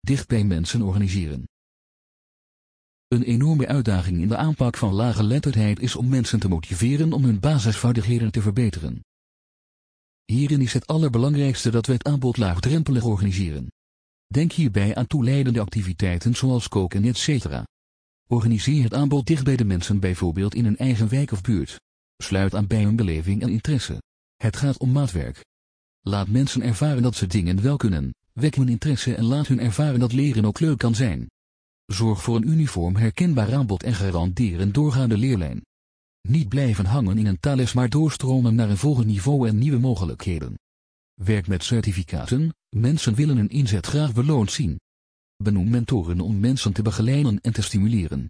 dicht bij mensen organiseren. Een enorme uitdaging in de aanpak van laaggeletterdheid is om mensen te motiveren om hun basisvaardigheden te verbeteren. Hierin is het allerbelangrijkste dat we het aanbod laagdrempelig organiseren. Denk hierbij aan toeleidende activiteiten zoals koken etc. Organiseer het aanbod dicht bij de mensen, bijvoorbeeld in een eigen wijk of buurt. Sluit aan bij hun beleving en interesse. Het gaat om maatwerk. Laat mensen ervaren dat ze dingen wel kunnen, wek hun interesse en laat hun ervaren dat leren ook leuk kan zijn. Zorg voor een uniform herkenbaar aanbod en garandeer een doorgaande leerlijn. Niet blijven hangen in een tales, maar doorstromen naar een volgend niveau en nieuwe mogelijkheden. Werk met certificaten, mensen willen hun inzet graag beloond zien. Benoem mentoren om mensen te begeleiden en te stimuleren.